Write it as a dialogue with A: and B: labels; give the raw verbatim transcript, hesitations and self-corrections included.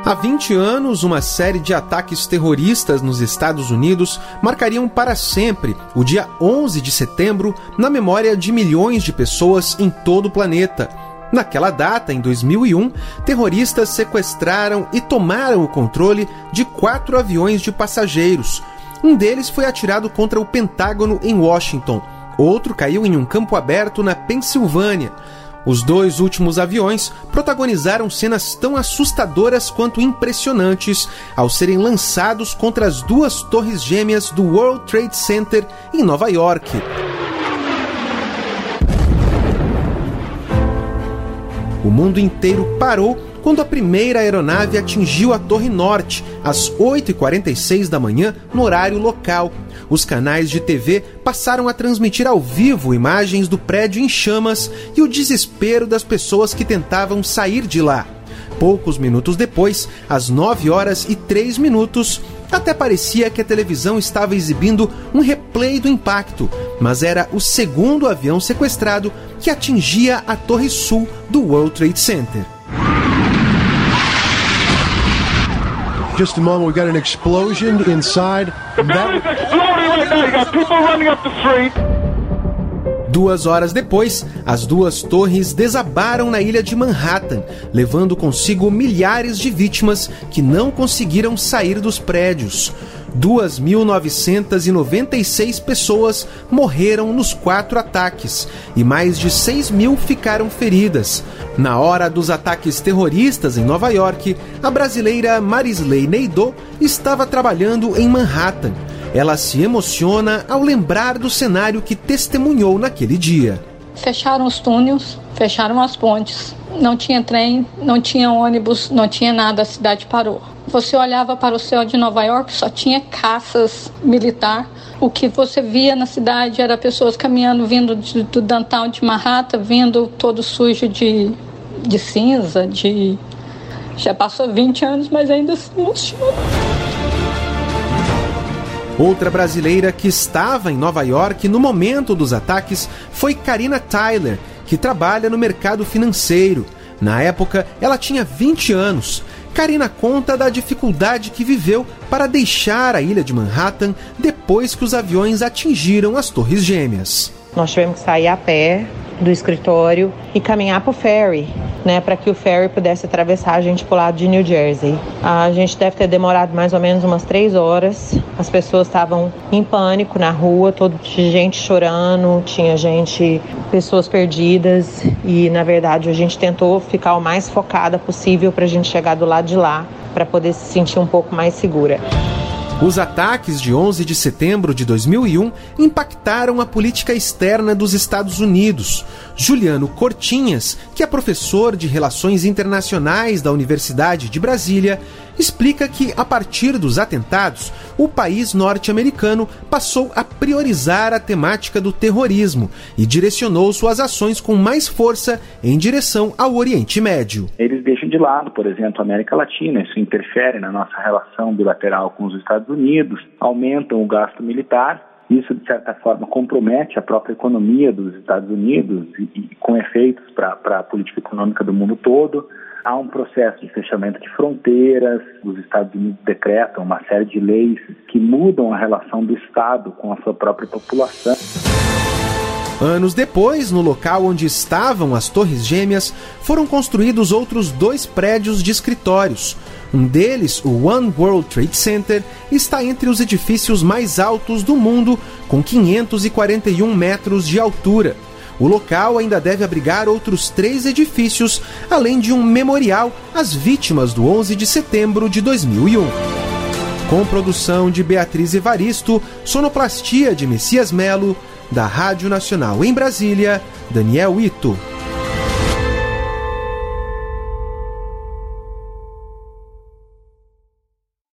A: Há vinte anos, uma série de ataques terroristas nos Estados Unidos marcariam para sempre o dia onze de setembro na memória de milhões de pessoas em todo o planeta. Naquela data, em dois mil e um, terroristas sequestraram e tomaram o controle de quatro aviões de passageiros. Um deles foi atirado contra o Pentágono em Washington. Outro caiu em um campo aberto na Pensilvânia. Os dois últimos aviões protagonizaram cenas tão assustadoras quanto impressionantes ao serem lançados contra as duas torres gêmeas do World Trade Center em Nova York. O mundo inteiro parou quando a primeira aeronave atingiu a Torre Norte, às oito e quarenta e seis da manhã, no horário local. Os canais de T V passaram a transmitir ao vivo imagens do prédio em chamas e o desespero das pessoas que tentavam sair de lá. Poucos minutos depois, às nove horas e três minutos, até parecia que a televisão estava exibindo um replay do impacto, mas era o segundo avião sequestrado que atingia a Torre Sul do World Trade Center.
B: Just a moment, we got an explosion inside.
C: The building's exploding right now. You got people running up the street.
A: Duas horas depois, as duas torres desabaram na ilha de Manhattan, levando consigo milhares de vítimas que não conseguiram sair dos prédios. duas mil novecentas e noventa e seis pessoas morreram nos quatro ataques e mais de seis mil ficaram feridas. Na hora dos ataques terroristas em Nova York, a brasileira Marisley Neidô estava trabalhando em Manhattan. Ela se emociona ao lembrar do cenário que testemunhou naquele dia.
D: Fecharam os túneis, fecharam as pontes. Não tinha trem, não tinha ônibus, não tinha nada, a cidade parou. Você olhava para o céu de Nova York, só tinha caças militar. O que você via na cidade era pessoas caminhando, vindo de, do downtown de Manhattan, vindo todo sujo de, de cinza, de... Já passou vinte anos, mas ainda se emociona.
A: Outra brasileira que estava em Nova York no momento dos ataques foi Karina Tyler, que trabalha no mercado financeiro. Na época, ela tinha vinte anos. Karina conta da dificuldade que viveu para deixar a ilha de Manhattan depois que os aviões atingiram as Torres Gêmeas.
E: Nós tivemos que sair a pé do escritório e caminhar para o ferry, né, para que o ferry pudesse atravessar a gente para o lado de New Jersey. A gente deve ter demorado mais ou menos umas três horas. As pessoas estavam em pânico na rua, todo, tinha gente chorando, tinha gente, pessoas perdidas e, na verdade, a gente tentou ficar o mais focada possível para a gente chegar do lado de lá, para poder se sentir um pouco mais segura.
A: Os ataques de onze de setembro de dois mil e um impactaram a política externa dos Estados Unidos. Juliano Cortinhas, que é professor de Relações Internacionais da Universidade de Brasília, explica que, a partir dos atentados, o país norte-americano passou a priorizar a temática do terrorismo e direcionou suas ações com mais força em direção ao Oriente Médio.
F: Eles deixam de lado, por exemplo, a América Latina. Isso interfere na nossa relação bilateral com os Estados Unidos, aumentam o gasto militar. Isso, de certa forma, compromete a própria economia dos Estados Unidos e, e com efeitos para a política econômica do mundo todo. Há um processo de fechamento de fronteiras, os Estados Unidos decretam uma série de leis que mudam a relação do Estado com a sua própria população.
A: Anos depois, no local onde estavam as Torres Gêmeas, foram construídos outros dois prédios de escritórios. Um deles, o One World Trade Center, está entre os edifícios mais altos do mundo, com quinhentos e quarenta e um metros de altura. O local ainda deve abrigar outros três edifícios, além de um memorial às vítimas do onze de setembro de dois mil e um. Com produção de Beatriz Evaristo, sonoplastia de Messias Melo, da Rádio Nacional em Brasília, Daniel Ito.